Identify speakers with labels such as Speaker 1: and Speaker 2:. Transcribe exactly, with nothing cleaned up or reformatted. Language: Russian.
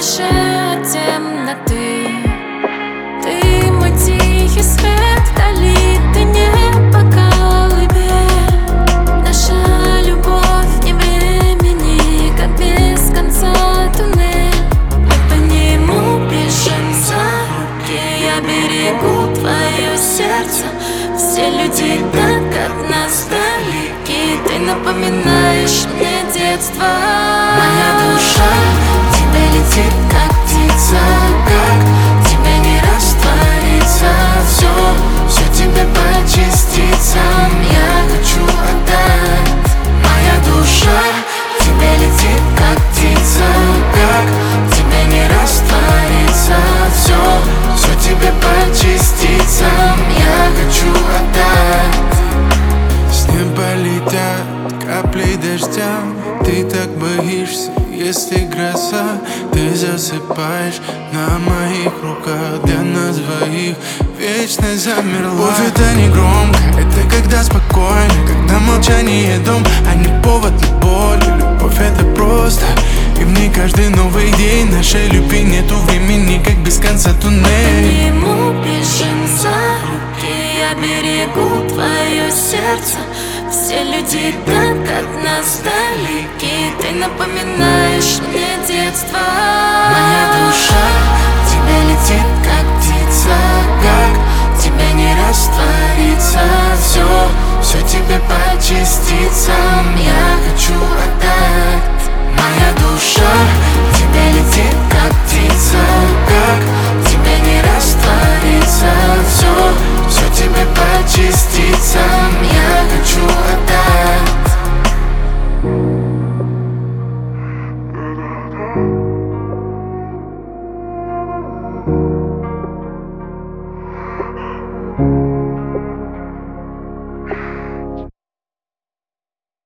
Speaker 1: дальше от темноты. Ты мой тихий свет вдали, ты не по колыбель. Наша любовь не времени, как без конца туннель. Мы по нему бежим за руки, я берегу твое сердце. Все люди так от нас далеки, ты напоминаешь мне детство.
Speaker 2: Моя душа к тебе летит, как птица, как тебе не раствориться. Все, все тебе по частицам я хочу отдать. Моя душа к тебе летит, как птица, как тебе не раствориться. Все, все тебе по частицам я хочу отдать. С неба летят капли дождя, ты так боишься, если гроза. Ты засыпаешь на моих руках, для нас двоих вечность замерла. Любовь — это не громко, это когда спокойно, когда молчание дом, а не повод для боли. Любовь — это просто, и в ней каждый новый день. Нашей любви нету времени, как без конца туннель.
Speaker 1: По нему бежим за руки, я берегу твое сердце. Все люди так от нас далеки, ты напоминаешь мне детство.
Speaker 2: Моя душа к тебе летит, как птица, как тебе не раствориться. Все, все тебе по частицам я